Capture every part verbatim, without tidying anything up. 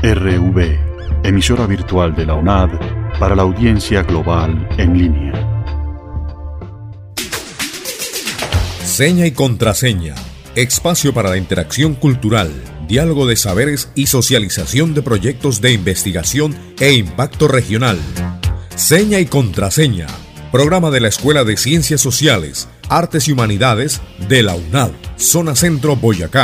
R V, emisora virtual de la UNAD para la audiencia global en línea. Seña y contraseña, espacio para la interacción cultural, diálogo de saberes y socialización de proyectos de investigación e impacto regional. Seña y contraseña, programa de la Escuela de Ciencias Sociales, Artes y Humanidades de la UNAD, Zona Centro, Boyacá.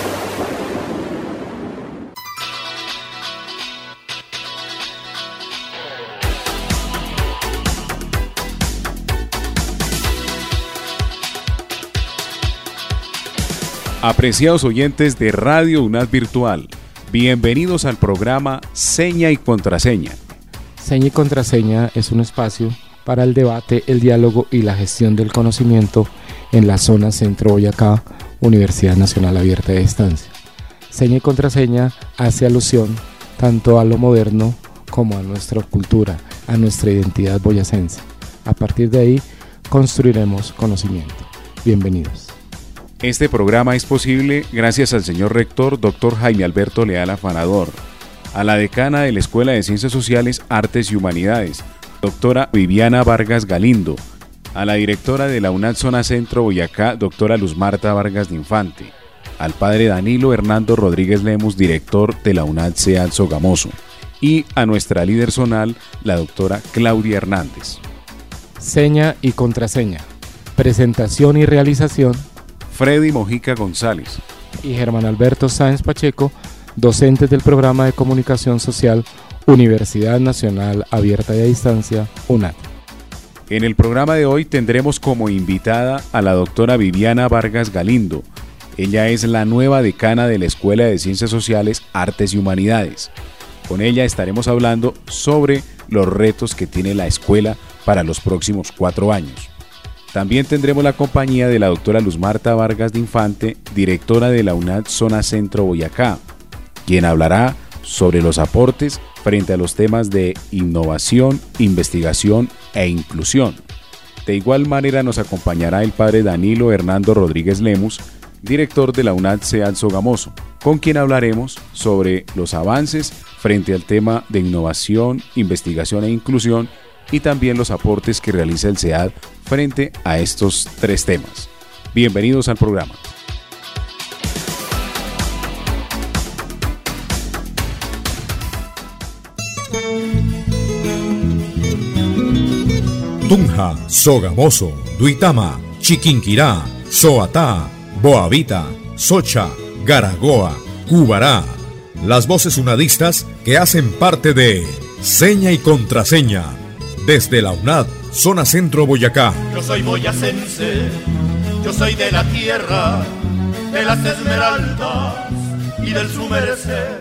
Apreciados oyentes de Radio UNAD Virtual, bienvenidos al programa Seña y Contraseña. Seña y Contraseña es un espacio para el debate, el diálogo y la gestión del conocimiento en la zona Centro Boyacá, Universidad Nacional Abierta de Distancia. Seña y Contraseña hace alusión tanto a lo moderno como a nuestra cultura, a nuestra identidad boyacense. A partir de ahí construiremos conocimiento. Bienvenidos. Este programa es posible gracias al señor rector, doctor Jaime Alberto Leal Afanador, a la decana de la Escuela de Ciencias Sociales, Artes y Humanidades, doctora Viviana Vargas Galindo, a la directora de la UNAD Zona Centro Boyacá, doctora Luz Marta Vargas de Infante, al padre Danilo Hernando Rodríguez Lemus, director de la UNAD CEAD Sogamoso, y a nuestra líder zonal, la doctora Claudia Hernández. Seña y Contraseña, presentación y realización, Freddy Mojica González y Germán Alberto Sáenz Pacheco, docentes del Programa de Comunicación Social, Universidad Nacional Abierta y a Distancia, UNAD. En el programa de hoy tendremos como invitada a la doctora Viviana Vargas Galindo. Ella es la nueva decana de la Escuela de Ciencias Sociales, Artes y Humanidades. Con ella estaremos hablando sobre los retos que tiene la escuela para los próximos cuatro años. También tendremos la compañía de la doctora Luz Marta Vargas de Infante, directora de la UNAD Zona Centro Boyacá, quien hablará sobre los aportes frente a los temas de innovación, investigación e inclusión. De igual manera nos acompañará el padre Danilo Hernando Rodríguez Lemus, director de la UNAD CEAD Sogamoso, con quien hablaremos sobre los avances frente al tema de innovación, investigación e inclusión y también los aportes que realiza el CEAD frente a estos tres temas. Bienvenidos al programa. Tunja, Sogamoso, Duitama, Chiquinquirá, Soatá, Boavita, Socha, Garagoa, Cubará. Las voces unadistas que hacen parte de Seña y Contraseña. Desde la UNAD, Zona Centro Boyacá. Yo soy boyacense, yo soy de la tierra, de las esmeraldas y del su merecer.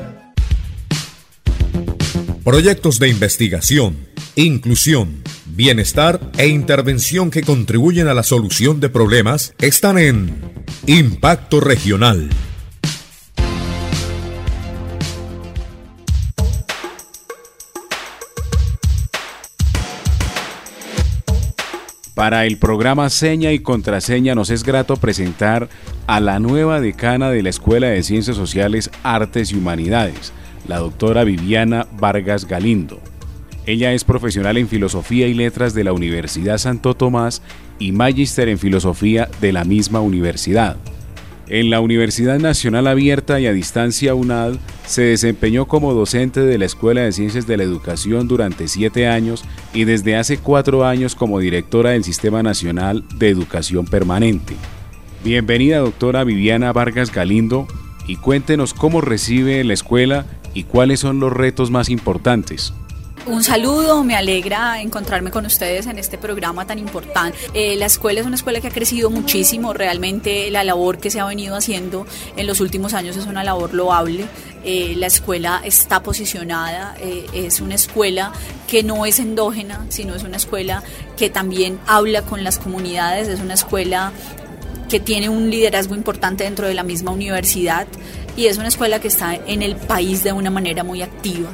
Proyectos de investigación, inclusión, bienestar e intervención que contribuyen a la solución de problemas están en Impacto Regional. Para el programa Seña y Contraseña nos es grato presentar a la nueva decana de la Escuela de Ciencias Sociales, Artes y Humanidades, la doctora Viviana Vargas Galindo. Ella es profesional en Filosofía y Letras de la Universidad Santo Tomás y magíster en Filosofía de la misma universidad. En la Universidad Nacional Abierta y a Distancia UNAD se desempeñó como docente de la Escuela de Ciencias de la Educación durante siete años y desde hace cuatro años como directora del Sistema Nacional de Educación Permanente. Bienvenida, doctora Viviana Vargas Galindo, y cuéntenos cómo recibe la escuela y cuáles son los retos más importantes. Un saludo, me alegra encontrarme con ustedes en este programa tan importante. Eh, la escuela es una escuela que ha crecido muchísimo, realmente la labor que se ha venido haciendo en los últimos años es una labor loable. Eh, la escuela está posicionada, eh, es una escuela que no es endógena, sino es una escuela que también habla con las comunidades, es una escuela que tiene un liderazgo importante dentro de la misma universidad y es una escuela que está en el país de una manera muy activa.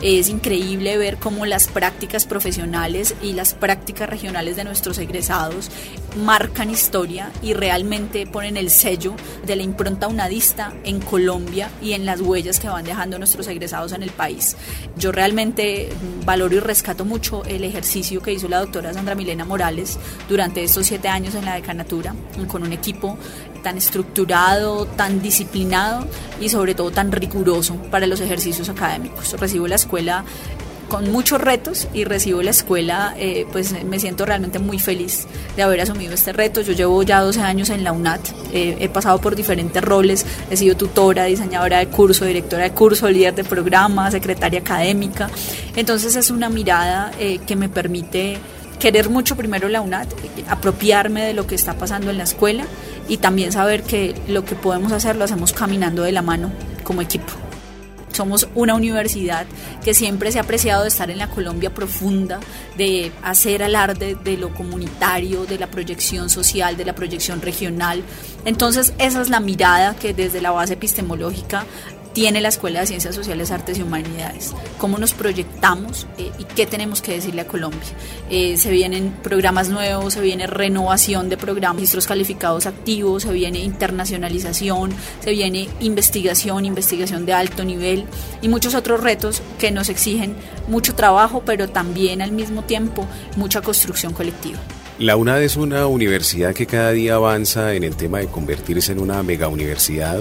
Es increíble ver cómo las prácticas profesionales y las prácticas regionales de nuestros egresados marcan historia y realmente ponen el sello de la impronta unadista en Colombia y en las huellas que van dejando nuestros egresados en el país. Yo realmente valoro y rescato mucho el ejercicio que hizo la doctora Sandra Milena Morales durante estos siete años en la decanatura, con un equipo tan estructurado, tan disciplinado y sobre todo tan riguroso para los ejercicios académicos. Recibo la escuela con muchos retos y recibo la escuela, eh, pues me siento realmente muy feliz de haber asumido este reto. Yo llevo ya doce años en la UNAD, eh, he pasado por diferentes roles, he sido tutora, diseñadora de curso, directora de curso, líder de programa, secretaria académica. Entonces es una mirada eh, que me permite querer mucho primero la UNAD, apropiarme de lo que está pasando en la escuela y también saber que lo que podemos hacer lo hacemos caminando de la mano como equipo. Somos una universidad que siempre se ha apreciado de estar en la Colombia profunda, de hacer alarde de lo comunitario, de la proyección social, de la proyección regional. Entonces esa es la mirada que desde la base epistemológica tiene la Escuela de Ciencias Sociales, Artes y Humanidades. Cómo nos proyectamos eh, y qué tenemos que decirle a Colombia. Eh, se vienen programas nuevos, se viene renovación de programas, registros calificados activos, se viene internacionalización, se viene investigación, investigación de alto nivel y muchos otros retos que nos exigen mucho trabajo, pero también al mismo tiempo mucha construcción colectiva. La UNAD es una universidad que cada día avanza en el tema de convertirse en una mega universidad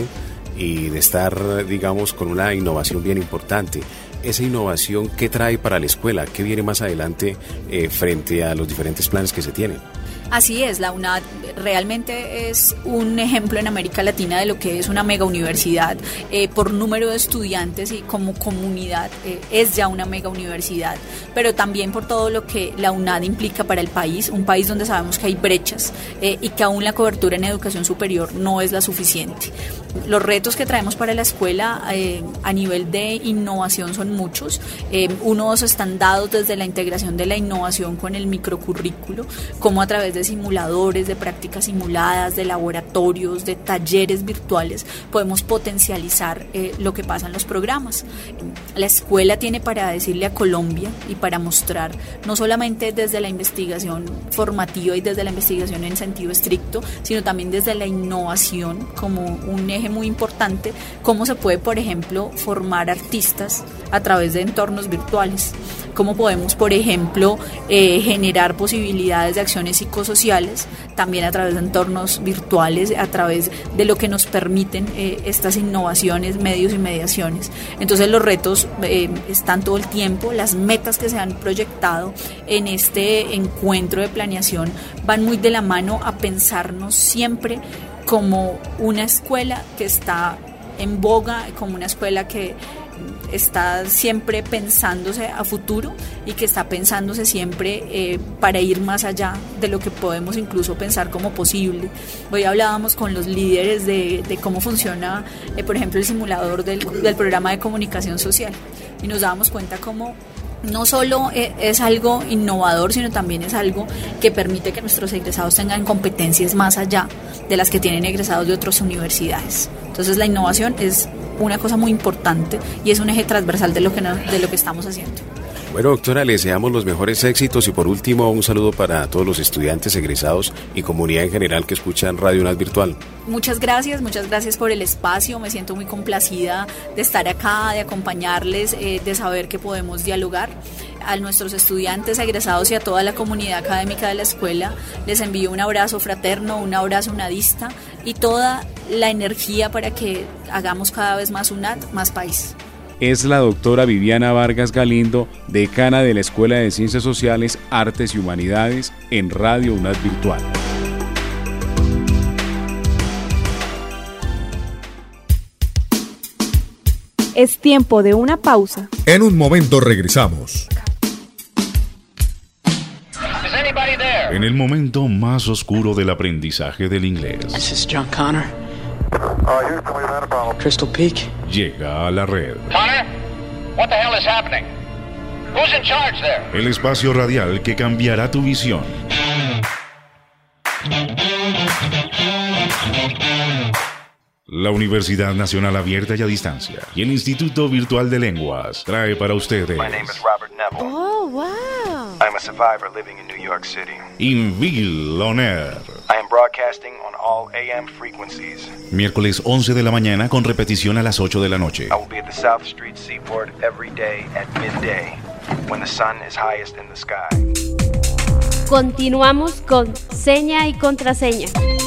y de estar, digamos, con una innovación bien importante. Esa innovación, ¿qué trae para la escuela? ¿Qué viene más adelante eh, frente a los diferentes planes que se tienen? Así es, la UNAD realmente es un ejemplo en América Latina de lo que es una mega universidad. Eh, por número de estudiantes y como comunidad eh, es ya una mega universidad, pero también por todo lo que la UNAD implica para el país, un país donde sabemos que hay brechas eh, y que aún la cobertura en educación superior no es la suficiente. Los retos que traemos para la escuela eh, a nivel de innovación son muchos. Eh, unos están dados desde la integración de la innovación con el microcurrículo, como a través de simuladores, de prácticas simuladas, de laboratorios, de talleres virtuales, podemos potencializar eh, lo que pasa en los programas. La escuela tiene para decirle a Colombia y para mostrar, no solamente desde la investigación formativa y desde la investigación en sentido estricto, sino también desde la innovación como un eje muy importante, cómo se puede, por ejemplo, formar artistas a través de entornos virtuales. Cómo podemos, por ejemplo, eh, generar posibilidades de acciones psicosociales también a través de entornos virtuales, a través de lo que nos permiten eh, estas innovaciones, medios y mediaciones. Entonces los retos eh, están todo el tiempo, las metas que se han proyectado en este encuentro de planeación van muy de la mano a pensarnos siempre como una escuela que está en boga, como una escuela que está siempre pensándose a futuro y que está pensándose siempre eh, para ir más allá de lo que podemos incluso pensar como posible. Hoy hablábamos con los líderes de, de cómo funciona, eh, por ejemplo, el simulador del, del programa de comunicación social y nos dábamos cuenta cómo no solo es algo innovador, sino también es algo que permite que nuestros egresados tengan competencias más allá de las que tienen egresados de otras universidades. Entonces la innovación es una cosa muy importante y es un eje transversal de lo que, de lo que estamos haciendo. Bueno, doctora, le deseamos los mejores éxitos y por último un saludo para todos los estudiantes, egresados y comunidad en general que escuchan Radio UNAD Virtual. Muchas gracias, muchas gracias por el espacio, me siento muy complacida de estar acá, de acompañarles, eh, de saber que podemos dialogar. A nuestros estudiantes, egresados y a toda la comunidad académica de la escuela les envío un abrazo fraterno, un abrazo unadista y toda la energía para que hagamos cada vez más UNAD, más país. Es la doctora Viviana Vargas Galindo, decana de la Escuela de Ciencias Sociales, Artes y Humanidades en Radio UNAD Virtual. Es tiempo de una pausa. En un momento regresamos. En el momento más oscuro del aprendizaje del inglés. This is John Connor. Crystal Peak. Llega a la red. Connor, what the hell is happening? Who's in charge there? El espacio radial que cambiará tu visión. La Universidad Nacional Abierta y a Distancia y el Instituto Virtual de Lenguas trae para ustedes My name is Robert Neville. Oh, wow. I'm a survivor living in New York City. Invil On Air. I am broadcasting on all A M frequencies. Miércoles once de la mañana con repetición a las ocho de la noche. I will be at the South Street Seaport every day at midday when the sun is highest in the sky. Continuamos con Seña y Contraseña.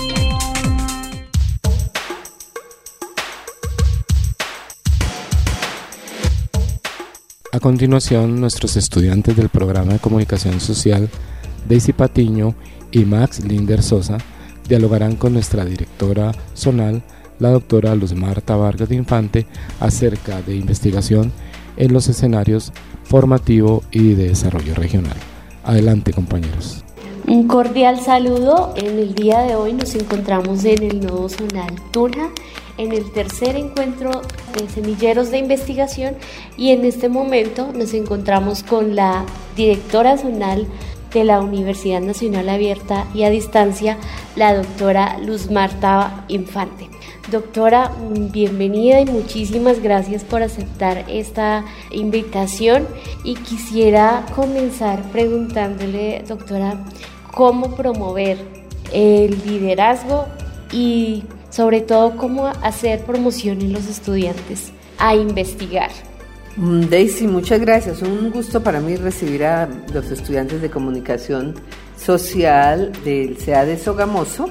A continuación, nuestros estudiantes del programa de comunicación social, Daisy Patiño y Max Linder Sosa, dialogarán con nuestra directora zonal, la doctora Luz Marta Vargas de Infante, acerca de investigación en los escenarios formativo y de desarrollo regional. Adelante, compañeros. Un cordial saludo. En el día de hoy nos encontramos en el nodo zonal Tunja, en el tercer encuentro de semilleros de investigación, y en este momento nos encontramos con la directora zonal de la Universidad Nacional Abierta y a Distancia, la doctora Luz Marta Infante. Doctora, bienvenida y muchísimas gracias por aceptar esta invitación, y quisiera comenzar preguntándole, doctora, cómo promover el liderazgo y sobre todo cómo hacer promoción en los estudiantes a investigar. Daisy, muchas gracias. Un gusto para mí recibir a los estudiantes de comunicación social del C E A de Sogamoso.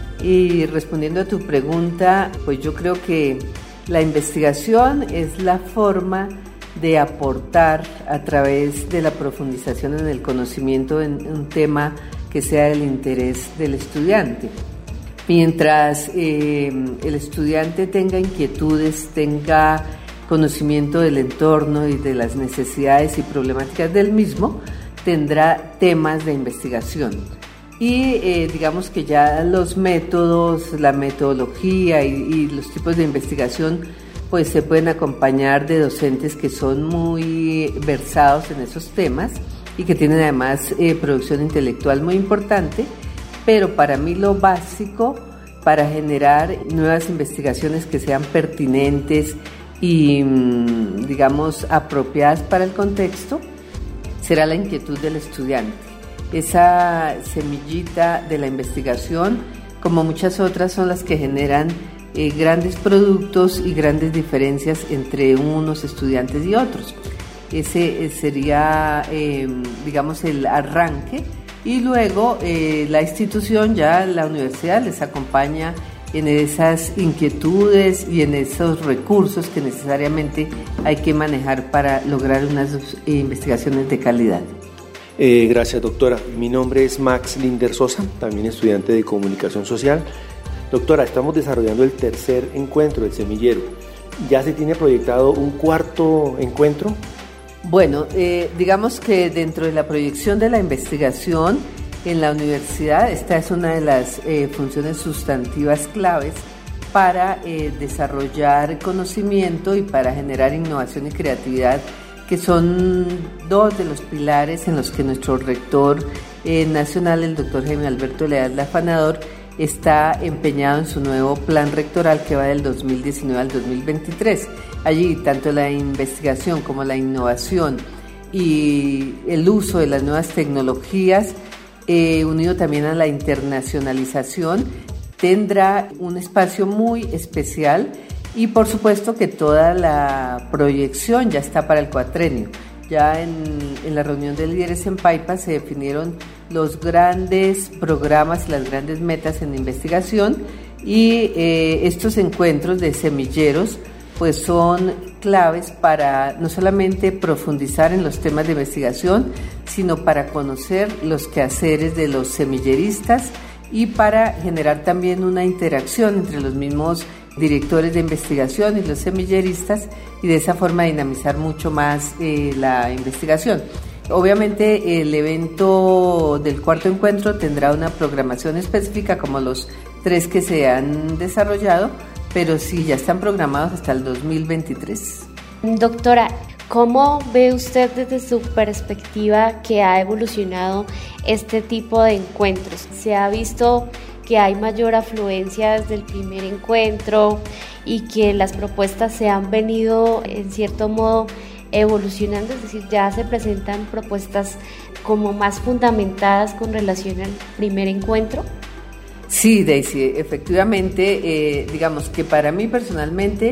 Y respondiendo a tu pregunta, pues yo creo que la investigación es la forma de aportar a través de la profundización en el conocimiento en un tema que sea del interés del estudiante. Mientras eh, el estudiante tenga inquietudes, tenga conocimiento del entorno y de las necesidades y problemáticas del mismo, tendrá temas de investigación. Y eh, digamos que ya los métodos, la metodología y, y los tipos de investigación pues se pueden acompañar de docentes que son muy versados en esos temas y que tienen además eh, producción intelectual muy importante. Pero para mí lo básico para generar nuevas investigaciones que sean pertinentes y, digamos, apropiadas para el contexto, será la inquietud del estudiante. Esa semillita de la investigación, como muchas otras, son las que generan eh, grandes productos y grandes diferencias entre unos estudiantes y otros. Ese sería, eh, digamos, el arranque. Y luego eh, la institución, ya la universidad, les acompaña en esas inquietudes y en esos recursos que necesariamente hay que manejar para lograr unas eh, investigaciones de calidad. Eh, gracias, doctora. Mi nombre es Max Linder Sosa, también estudiante de comunicación social. Doctora, estamos desarrollando el tercer encuentro del semillero. ¿Ya se tiene proyectado un cuarto encuentro? Bueno, eh, digamos que dentro de la proyección de la investigación en la universidad, esta es una de las eh, funciones sustantivas claves para eh, desarrollar conocimiento y para generar innovación y creatividad, que son dos de los pilares en los que nuestro rector eh, nacional, el doctor Jaime Alberto Leal Afanador, está empeñado en su nuevo plan rectoral que va del dos mil diecinueve al dos mil veintitrés. Allí tanto la investigación como la innovación y el uso de las nuevas tecnologías, eh, unido también a la internacionalización, tendrá un espacio muy especial, y por supuesto que toda la proyección ya está para el cuatrenio. Ya en, en la reunión de líderes en Paipa se definieron los grandes programas, las grandes metas en investigación, y eh, estos encuentros de semilleros pues son claves para no solamente profundizar en los temas de investigación, sino para conocer los quehaceres de los semilleristas y para generar también una interacción entre los mismos directores de investigación y los semilleristas, y de esa forma dinamizar mucho más eh, la investigación. Obviamente el evento del cuarto encuentro tendrá una programación específica como los tres que se han desarrollado, pero sí, ya están programados hasta el dos mil veintitrés. Doctora, ¿cómo ve usted desde su perspectiva que ha evolucionado este tipo de encuentros? ¿Se ha visto que hay mayor afluencia desde el primer encuentro y que las propuestas se han venido en cierto modo evolucionando, es decir, ya se presentan propuestas como más fundamentadas con relación al primer encuentro. Sí, Daisy, efectivamente, eh, digamos que para mí personalmente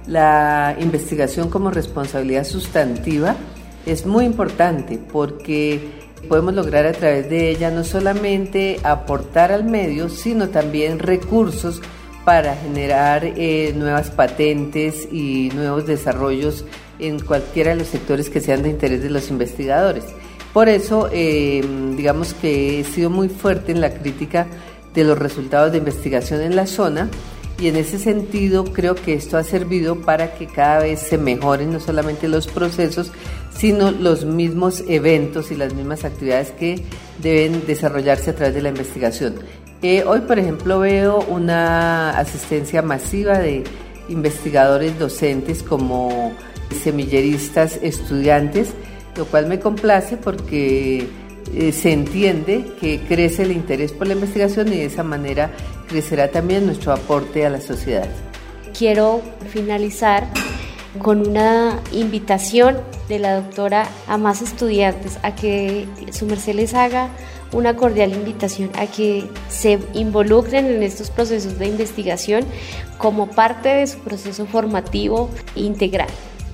la investigación como responsabilidad sustantiva es muy importante porque podemos lograr a través de ella no solamente aportar al medio, sino también recursos para generar eh, nuevas patentes y nuevos desarrollos en cualquiera de los sectores que sean de interés de los investigadores. Por eso, eh, digamos que he sido muy fuerte en la crítica de los resultados de investigación en la zona, y en ese sentido creo que esto ha servido para que cada vez se mejoren no solamente los procesos, sino los mismos eventos y las mismas actividades que deben desarrollarse a través de la investigación. Eh, hoy, por ejemplo, veo una asistencia masiva de investigadores docentes como semilleristas estudiantes, lo cual me complace porque eh, se entiende que crece el interés por la investigación y de esa manera crecerá también nuestro aporte a la sociedad. Quiero finalizar con una invitación de la doctora a más estudiantes, a que su merced les haga una cordial invitación a que se involucren en estos procesos de investigación como parte de su proceso formativo integral.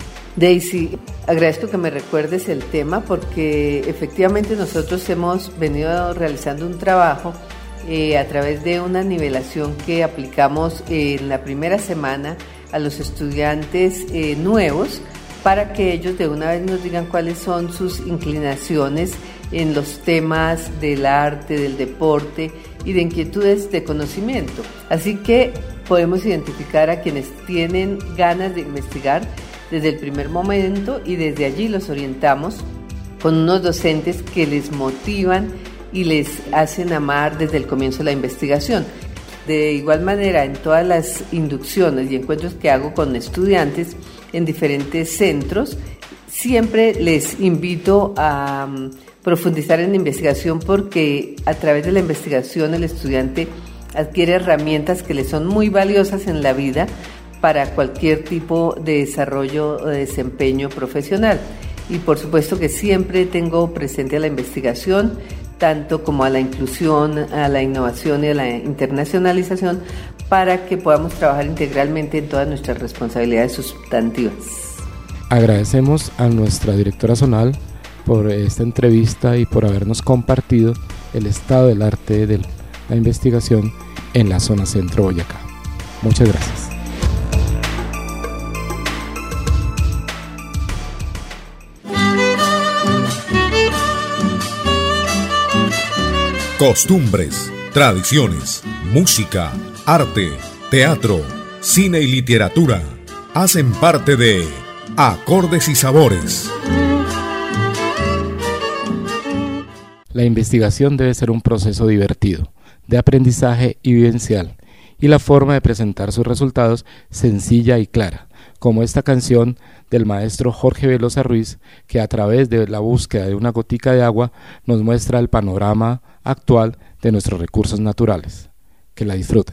Daisy, agradezco que me recuerdes el tema porque efectivamente nosotros hemos venido realizando un trabajo eh, a través de una nivelación que aplicamos en la primera semana a los estudiantes eh, nuevos para que ellos de una vez nos digan cuáles son sus inclinaciones en los temas del arte, del deporte y de inquietudes de conocimiento. Así que podemos identificar a quienes tienen ganas de investigar desde el primer momento y desde allí los orientamos con unos docentes que les motivan y les hacen amar desde el comienzo la investigación. De igual manera, en todas las inducciones y encuentros que hago con estudiantes en diferentes centros, siempre les invito a um, profundizar en la investigación porque a través de la investigación el estudiante adquiere herramientas que le son muy valiosas en la vida para cualquier tipo de desarrollo o de desempeño profesional. Y por supuesto que siempre tengo presente a la investigación, tanto como a la inclusión, a la innovación y a la internacionalización, para que podamos trabajar integralmente en todas nuestras responsabilidades sustantivas. Agradecemos a nuestra directora zonal por esta entrevista y por habernos compartido el estado del arte de la investigación en la zona centro Boyacá. Muchas gracias. Costumbres, tradiciones, música, arte, teatro, cine y literatura hacen parte de Acordes y Sabores. La investigación debe ser un proceso divertido, de aprendizaje y vivencial, y la forma de presentar sus resultados sencilla y clara, como esta canción del maestro Jorge Velosa Ruiz, que a través de la búsqueda de una gotica de agua nos muestra el panorama actual de nuestros recursos naturales. Que la disfruten.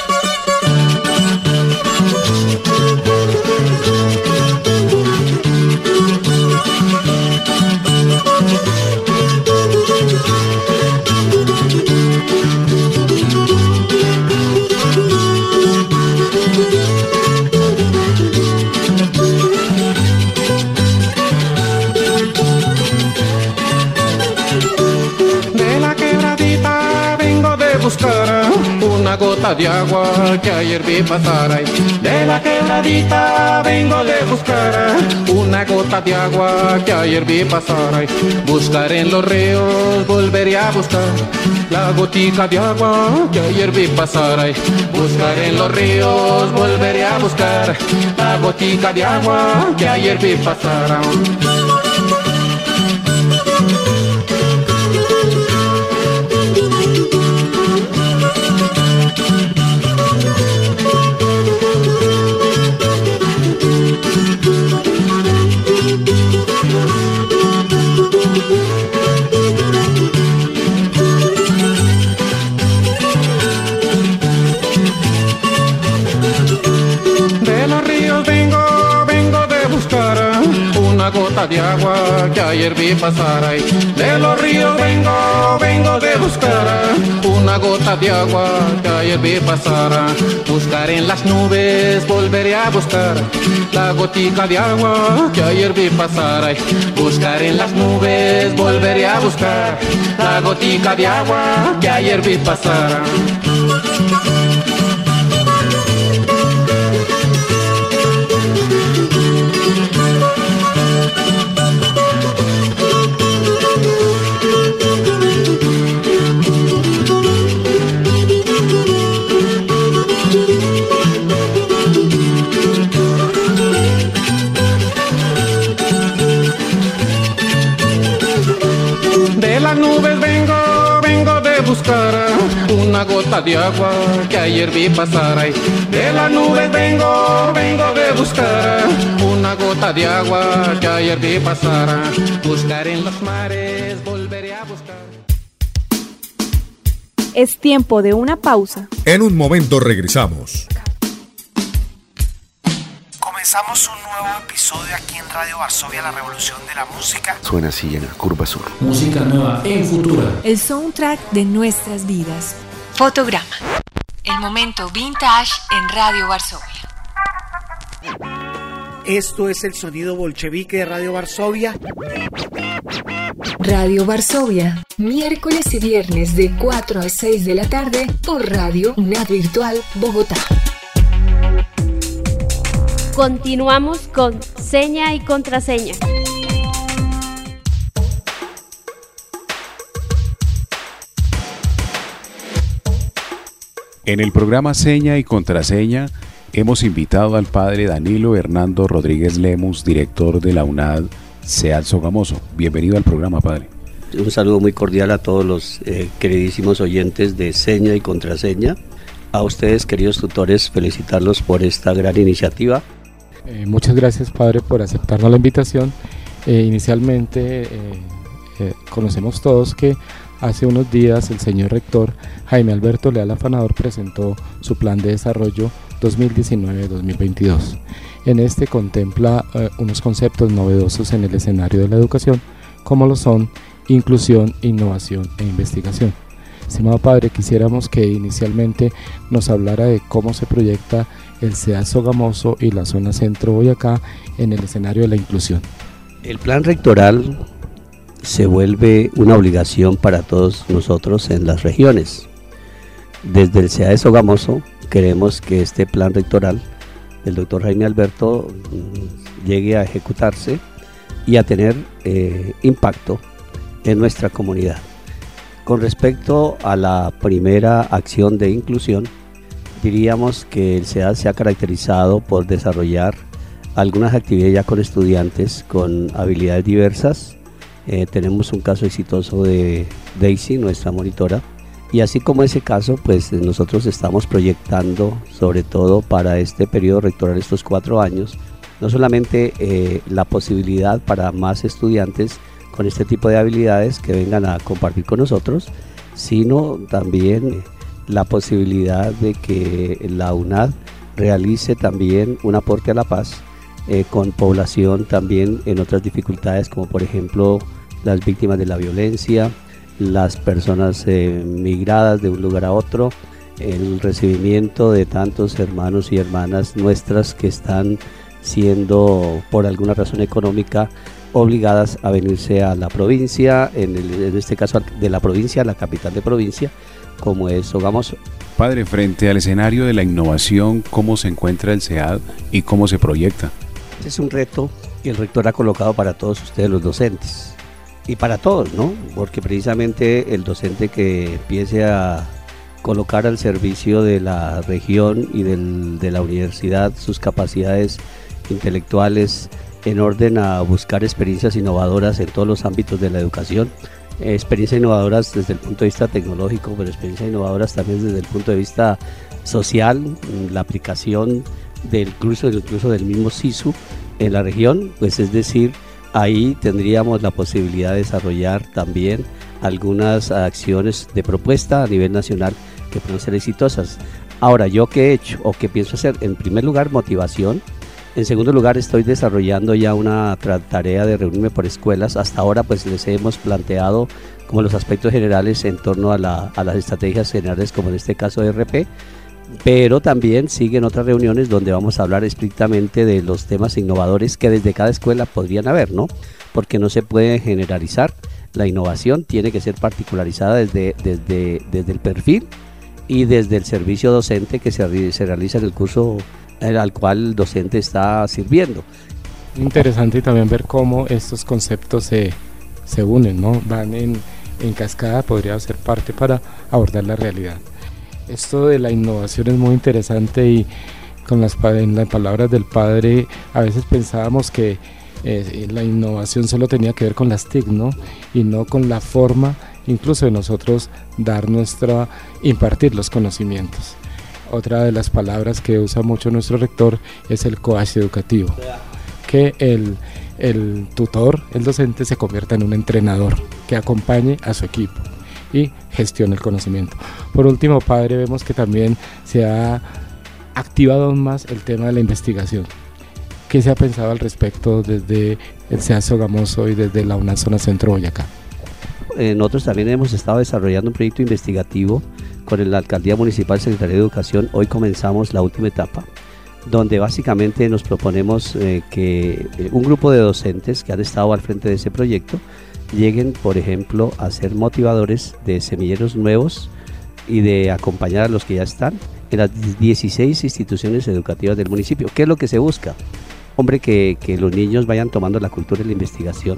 Una gota de agua que ayer vi pasar ahí. De la quebradita vengo de buscar una gota de agua que ayer vi pasar ahí. Buscar en los ríos, volveré a buscar la gotica de agua que ayer vi pasar ahí. Buscar en los ríos, volveré a buscar la gotica de agua que ayer vi pasar ahí. gota de agua que ayer vi pasar ahí. De los ríos vengo, vengo de buscar una gota de agua que ayer vi pasar. Buscar en las nubes, volveré a buscar la gotica de agua que ayer vi pasar ahí. Buscar en las nubes, volveré a buscar la gotica de agua que ayer vi pasar. De las nubes vengo, vengo de buscar una gota de agua que ayer vi pasar ahí. De las nubes vengo, vengo de buscar una gota de agua que ayer vi pasar. Buscar en los mares, volveré a buscar. Es tiempo de una pausa. En un momento regresamos. Comenzamos un nuevo episodio aquí en Radio Varsovia, la revolución de la música. Suena así en la curva sur. Música nueva en Futura. El soundtrack de nuestras vidas. Fotograma. El momento vintage en Radio Varsovia. Esto es el sonido bolchevique de Radio Varsovia. Radio Varsovia, miércoles y viernes de cuatro a seis de la tarde por Radio UNAD Virtual Bogotá. Continuamos con seña y contraseña. En el programa Seña y Contraseña hemos invitado al padre Danilo Hernando Rodríguez Lemus, director de la UNAD SEAD Sogamoso. Bienvenido al programa, padre. Un saludo muy cordial a todos los eh, queridísimos oyentes de Seña y Contraseña. A ustedes, queridos tutores, felicitarlos por esta gran iniciativa. Eh, muchas gracias, padre, por aceptarnos la invitación. Eh, inicialmente eh, eh, conocemos todos que hace unos días el señor rector Jaime Alberto Leal Afanador presentó su plan de desarrollo dos mil diecinueve a dos mil veintidós. En este contempla eh, unos conceptos novedosos en el escenario de la educación, como lo son inclusión, innovación e investigación. Estimado padre, quisiéramos que inicialmente nos hablara de cómo se proyecta el SEAD Sogamoso y la zona centro Boyacá en el escenario de la inclusión. El plan rectoral se vuelve una obligación para todos nosotros en las regiones. Desde el SEAD Sogamoso queremos que este plan rectoral del doctor Jaime Alberto llegue a ejecutarse y a tener eh, impacto en nuestra comunidad. Con respecto a la primera acción de inclusión, diríamos que el SEAD se ha caracterizado por desarrollar algunas actividades ya con estudiantes con habilidades diversas. Eh, tenemos un caso exitoso de Daisy, nuestra monitora, y así como ese caso, pues nosotros estamos proyectando, sobre todo para este periodo rectoral, estos cuatro años, no solamente eh, la posibilidad para más estudiantes con este tipo de habilidades que vengan a compartir con nosotros, sino también la posibilidad de que la UNAD realice también un aporte a la paz eh, con población también en otras dificultades, como por ejemplo las víctimas de la violencia, las personas eh, migradas de un lugar a otro, el recibimiento de tantos hermanos y hermanas nuestras que están siendo por alguna razón económica obligadas a venirse a la provincia, en, el, en este caso de la provincia a la capital de provincia, como es Sogamoso. Padre, frente al escenario de la innovación, ¿cómo se encuentra el SEAD y cómo se proyecta? Este es un reto que el rector ha colocado para todos ustedes los docentes y para todos, ¿no? Porque precisamente el docente que empiece a colocar al servicio de la región y del, de la universidad sus capacidades intelectuales en orden a buscar experiencias innovadoras en todos los ámbitos de la educación, eh, experiencias innovadoras desde el punto de vista tecnológico, pero experiencias innovadoras también desde el punto de vista social, la aplicación del incluso, incluso del mismo SISU en la región, pues es decir, ahí tendríamos la posibilidad de desarrollar también algunas acciones de propuesta a nivel nacional que pueden ser exitosas. Ahora, ¿yo qué he hecho o qué pienso hacer? En primer lugar, motivación En segundo lugar, estoy desarrollando ya una tarea de reunirme por escuelas. Hasta ahora pues les hemos planteado como los aspectos generales en torno a, la, a las estrategias generales, como en este caso de R P, pero también siguen otras reuniones donde vamos a hablar estrictamente de los temas innovadores que desde cada escuela podrían haber, ¿no? Porque no se puede generalizar, la innovación tiene que ser particularizada desde, desde, desde el perfil y desde el servicio docente que se, se realiza en el curso al cual el docente está sirviendo. Interesante también ver cómo estos conceptos se, se unen, ¿no? Van en, en cascada, podría ser parte para abordar la realidad. Esto de la innovación es muy interesante y con las, en las palabras del padre a veces pensábamos que eh, la innovación solo tenía que ver con las T I C, ¿no? Y no con la forma incluso de nosotros dar nuestra, impartir los conocimientos. Otra de las palabras que usa mucho nuestro rector es el coach educativo, que el, el tutor, el docente, se convierta en un entrenador que acompañe a su equipo y gestione el conocimiento. Por último, padre, vemos que también se ha activado aún más el tema de la investigación. ¿Qué se ha pensado al respecto desde el C E A Sogamoso y desde la UNAD Zona Centro Boyacá? Eh, nosotros también hemos estado desarrollando un proyecto investigativo con la Alcaldía Municipal, Secretaría de Educación. Hoy comenzamos la última etapa, donde básicamente nos proponemos eh, que eh, un grupo de docentes que han estado al frente de ese proyecto lleguen, por ejemplo, a ser motivadores de semilleros nuevos y de acompañar a los que ya están en las dieciséis instituciones educativas del municipio. ¿Qué es lo que se busca? Hombre, que, que los niños vayan tomando la cultura y la investigación.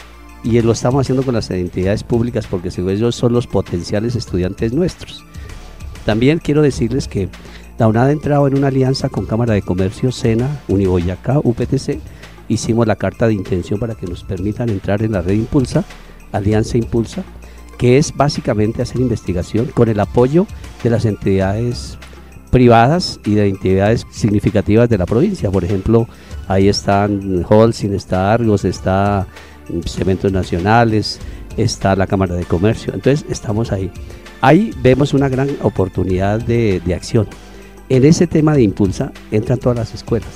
Y lo estamos haciendo con las entidades públicas porque ellos son los potenciales estudiantes nuestros. También quiero decirles que la UNAD ha entrado en una alianza con Cámara de Comercio, SENA, Uniboyacá, U P T C. Hicimos la carta de intención para que nos permitan entrar en la red Impulsa, Alianza Impulsa, que es básicamente hacer investigación con el apoyo de las entidades privadas y de entidades significativas de la provincia. Por ejemplo, ahí están Holcim, está Argos, está Cementos Nacionales, está la Cámara de Comercio. Entonces estamos ahí. Ahí vemos una gran oportunidad de, de acción. En ese tema de Impulsa entran todas las escuelas.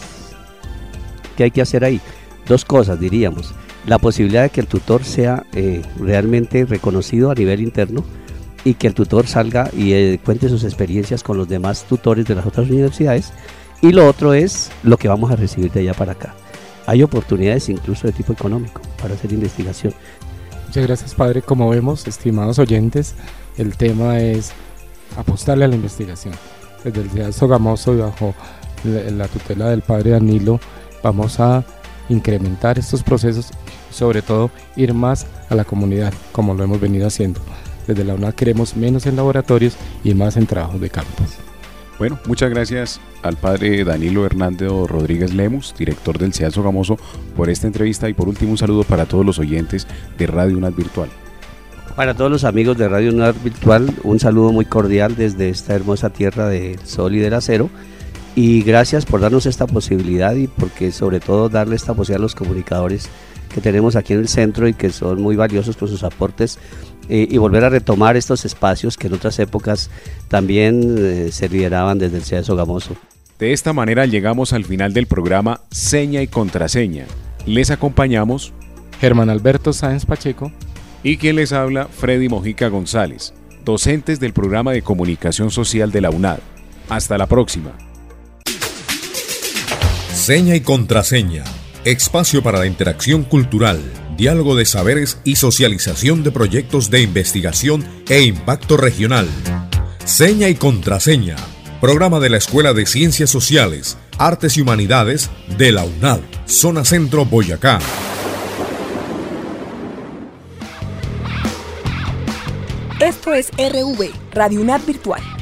¿Qué hay que hacer ahí? Dos cosas, diríamos. La posibilidad de que el tutor sea eh, realmente reconocido a nivel interno y que el tutor salga y eh, cuente sus experiencias con los demás tutores de las otras universidades. Y lo otro es lo que vamos a recibir de allá para acá. Hay oportunidades incluso de tipo económico para hacer investigación. Muchas gracias, padre. Como vemos, estimados oyentes, el tema es apostarle a la investigación. Desde el C E A Sogamoso y bajo la, la tutela del padre Danilo, vamos a incrementar estos procesos y sobre todo ir más a la comunidad, como lo hemos venido haciendo. Desde la UNAD queremos menos en laboratorios y más en trabajos de campo. Bueno, muchas gracias al padre Danilo Hernández Rodríguez Lemus, director del C E A Sogamoso, por esta entrevista, y por último un saludo para todos los oyentes de Radio UNAD Virtual. Para todos los amigos de Radio UNAD Virtual, un saludo muy cordial desde esta hermosa tierra del sol y del acero, y gracias por darnos esta posibilidad y porque sobre todo darle esta posibilidad a los comunicadores que tenemos aquí en el centro y que son muy valiosos con sus aportes, eh, y volver a retomar estos espacios que en otras épocas también eh, se lideraban desde el C E A Sogamoso. De esta manera llegamos al final del programa Seña y Contraseña. Les acompañamos Germán Alberto Sáenz Pacheco y quien les habla, Freddy Mojica González, docentes del programa de Comunicación Social de la UNAD. Hasta la próxima. Seña y Contraseña, espacio para la interacción cultural, diálogo de saberes y socialización de proyectos de investigación e impacto regional. Seña y Contraseña, programa de la Escuela de Ciencias Sociales, Artes y Humanidades de la UNAD, Zona Centro Boyacá. Esto es R V, Radio UNAD Virtual.